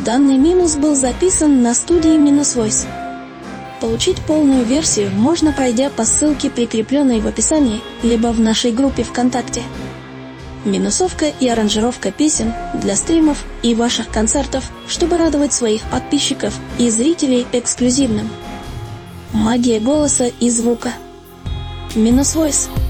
Данный минус был записан на студии Minus Voice. Получить полную версию можно, пройдя по ссылке, прикрепленной в описании, либо в нашей группе ВКонтакте. Минусовка и аранжировка песен для стримов и ваших концертов, чтобы радовать своих подписчиков и зрителей эксклюзивным. Магия голоса и звука. Minus Voice.